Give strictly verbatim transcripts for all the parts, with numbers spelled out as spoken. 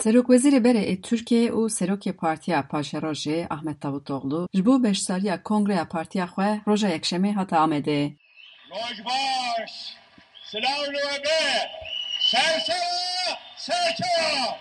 Serokwezîrê Berê ê Tirkiyeyê û Serokê Partiya Paşerojê Ahmet Davutoglu ji bo beşsaliya Kongreya Partiya xwe roja yekşemê hate Amedê. Rojbaş, Silahlı ve Sersera, Serkera.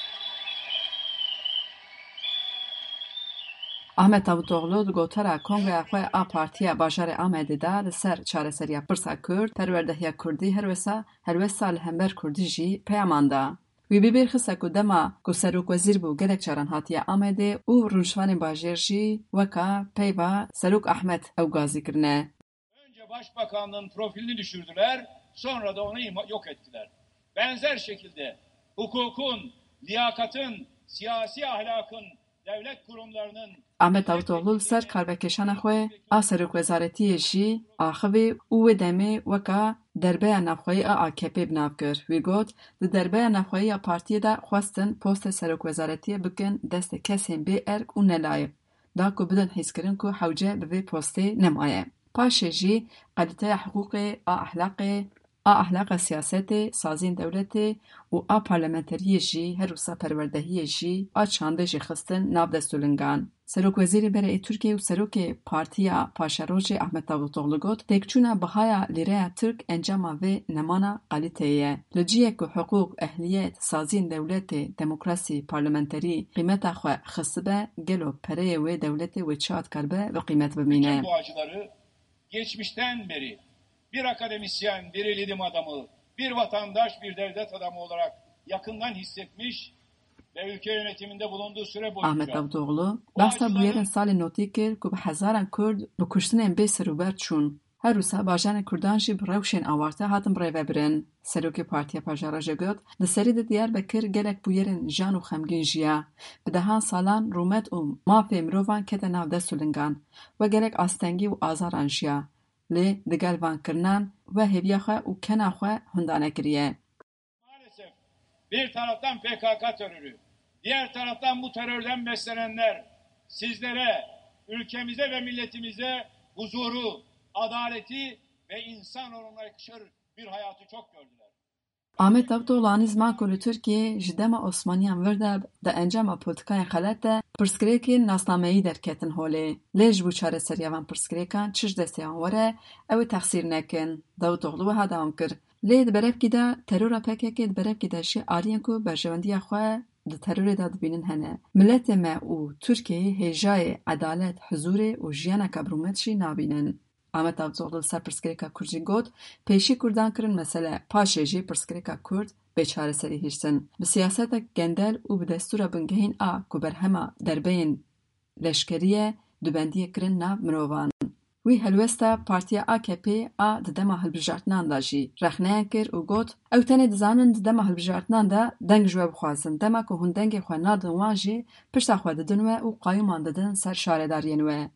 Ahmet Davutoglu di gotara Kongreya xwe a Partiya Bajarê Amedê de li ser çareseriya Pirsa Kurd, perwerdehiya Kurdî helwesa helwesta li hember Kurdî jî peyaman da. Wî bibêrxise ku dema ku serokwezîr bû gelek caran hatiye Amedê û rûnişvanên bajêr jî weka peyva Serok Ahmet ew gazî kirine. Önce Başbakanlığın profilini düşürdüler, sonra da onu yok ettiler. Benzer şekilde hukukun, liyakatın, siyasi ahlakın, devlet kurumlarının Ahmet Davutoglu li ser karvekeşana xwe a Serokwezaretiye jî axivê û wê demê weka derbeya navxweyî a A K P binav kir. Wî got, di derbeya navxweyî ya partiyê de xwestin postê Serokwezaretiye bikin destê kesên bê erk û nelayîq, da ku bidin hîskirin ku hewce bi vê postê nemaye. Paşê jî qalîteya hiqûqê, a ahlaqê, a ahlaqa siyasetê, saziyên dewletê û a parlamenteriyê jî her wisa perwerdehiyê jî a çandê jî xistin nav destûlingan. Serokwezîrê Berê ê Tirkiye û Serokê Partiya Paşerojê Ahmet Davutoglu got, têkçûna bihaya lîreya Tirk encama vê nemana qalîteyê ye. Li ciyê ku hiqûq, ehliyet, saziyên dewletê, demokrasî, parlamenterî qîmeta xwe xisibe, gelo pereyê wê dewletê wê çi dikaribe bi qîmet bimîne. bu acıları geçmişten beri bir akademisyen, bir ilim adamı, bir vatandaş, bir devlet adamı olarak yakından hissetmiş ve ülke yönetiminde bulunduğu süre boyunca Ahmet Davutoglu behsa bûyerên salê notî kir ku bi hezaran Kurd bi kuştinên bê serûber çûn. Her wisa bajarên Kurdan jî bi rewşên awarte hatin birêvebirin. Serokê Partiya Paşerojê got, di serî de Diyarbekir gelek bûyerên jan û xemgîn jiya. Bi dehan salan rûmet û mafê mirovan kete nav destûlingan ve gelek astengî û azaran jiya. Lê digel vankirinan ve hêviya xwe û kena xwe hunda nekiriye. Maalesef bir taraftan P K K terörü, diğer taraftan bu terörden beslenenler sizlere, ülkemize ve milletimize huzuru, adaleti ve insan onuruna yakışır bir hayatı çok gördüler. Ahmet Davutoglu anî ziman ku li Tirkiyeyê ji dema Osmaniyan vir de di encama polîtikayên xelet de pirsgirêkên nasnameyî derketin holê. Lê ji bo çareseriya van pirsgirêkan çi ji destê wan were, ew ê texsîr nekin. Davutoglu wiha dewam kir. Lê di berevkî de terora P K K di berevkî de jî ariyên ku berjewendiya xwe di terorê de dibînin hene. Milletê me û Tirkiyeyê hêjayê edalet, huzûrê û jiyaneka birûmet jî nabînin. Ahmet Davutoglu li ser pirsgirêka Kurd jî got, pêşî Kurdan kirin mesele, paşê jî pirsgirêka Kurd bêçareserî hîrsin. Bi siyasetek gendel û bi destûra bingehîn a ku berhema derbeyên leşkeriyê dubendiyê kirin nav mirovan. Wî helwesta Partiya A K P a di dema hilbijartinan de jî rexneyan kir û got, ew tenê dizanin di dema hilbijartinan de deng ji we bixwazin, dema ku hûn dengê xwe nadin wan jî pişta xwe didin we û qayûman didin ser şaredariyên we.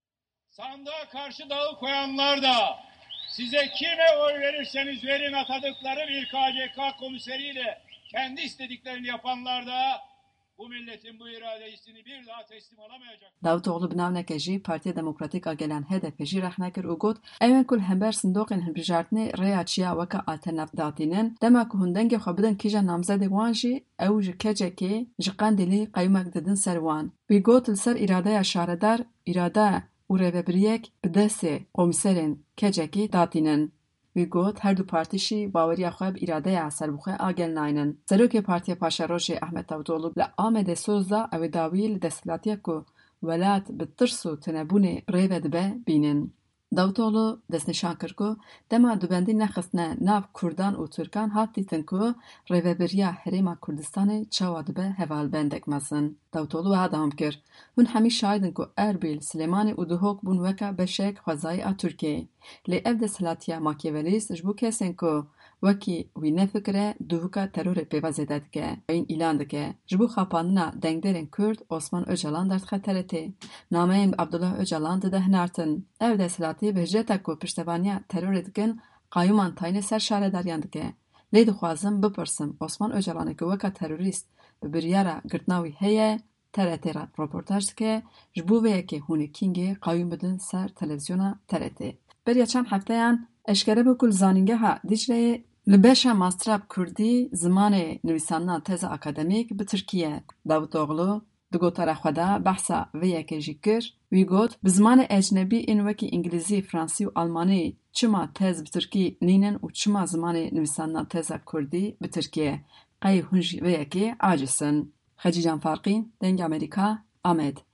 Sandığa karşı dağı koyanlar da size kime oy verirseniz verin atadıkları bir K C K komiseriyle kendi istediklerini yapanlar da bu milletin bu iradesini bir daha teslim alamayacak. Davutoglu bi navneke jî Partiya Demokratîk a gelen H D P jî rexne kir û got, ew ku li hember sindoqên hilbijartinê rêya çiya weka alternatif datînin, dema ku hûn dengê xwe bidin kîja namzedê wan jî ew ji kecekê ji qendelî qayûmek didin ser wan. Wî got li ser îradeya şaredar, îrade û rêveberiyek bi destê komîserên kecekê datînin. Wî got her du partî jî baweriya xwe bi îradeya serbixwe a gelinayînin. Serokê Partiya Paşerojê Ahmet Davutoglu li Amedê soz da ew ê dawî li desthilatiyek ku welat bi tirs û tunebûnê rêve dibe bînin. Davutoglu destnîşan kir ku dema dubendî nexistine nav Kurdan û Tirkan hat dîtin ku rêveberiya Herêma Kurdistanê çawa dibe hevalbendek mezin. Davutoglu wiha dewam kir. Hûn hemî şahîdin ku Erbil, Silêmanî û Duhok bûn weka beşek xwezayî a Tirkiyeyê. Lê ev desthilatiya Makyavelîst ji bo kesên ku wekî wî nefikire dûhika terorê pêva zêde dike, yên îlan dike. Ji bo xapandina dengderên Kurd, Osman Öcalan derdixe T R T. Nameyên bi Abdullah Öcalan dide hinartin. Ev desthilatî bi hicreta ku piştevaniya terorê dikin, qayûman tayinê ser şaredariyan dike. Lê dixwazim bipirsim, Osman Öcalanê ku weka terorîst bi biryara girtina wî heye, T R T ra reportaj dike, ji bo vê yekê hûn ê kîngê qayûm bidin ser televizyona T R T. Beriya çend hefteyan eşkere bû ku li zanîngeha Dicleyê Li beşa mastera bi Kurdî zimanê nivîsandina teza akademîk bi Tirkiye. Davutoglu di gotara xwe de behsa vê yekê jî kir. Wî got, bi zimanê ecnebî ên wekî îngilîzî, fransî û almanî çima tez bi Tirkî nînin û çima zimanê nivîsandina teza Kurdî bi Tirkiye. Qey hûn jî vê yekê aciz in. Xecî Canfarqîn, Dengê Amerîka, Amed.